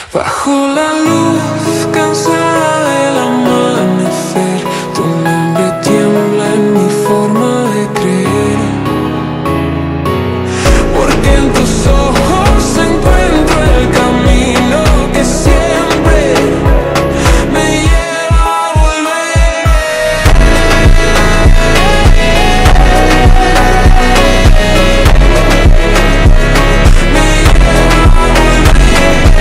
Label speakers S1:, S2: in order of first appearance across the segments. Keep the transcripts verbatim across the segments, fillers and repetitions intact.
S1: Bajo la luz cansada del amanecer, tu nombre tiembla en mi forma de creer. Porque en tus ojos encuentro el camino que siempre me lleva a volver. Me lleva a volver.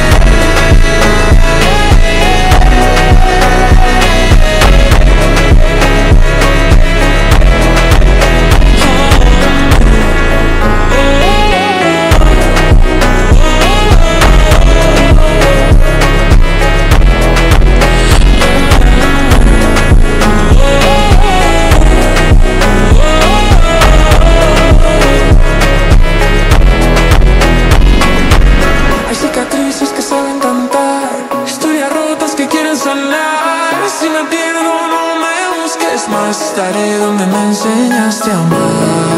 S1: Hay cicatrices que saben cantar, historias rotas que quieren sanar. Si me pierdo no me busques más, estaré donde me enseñaste a amar.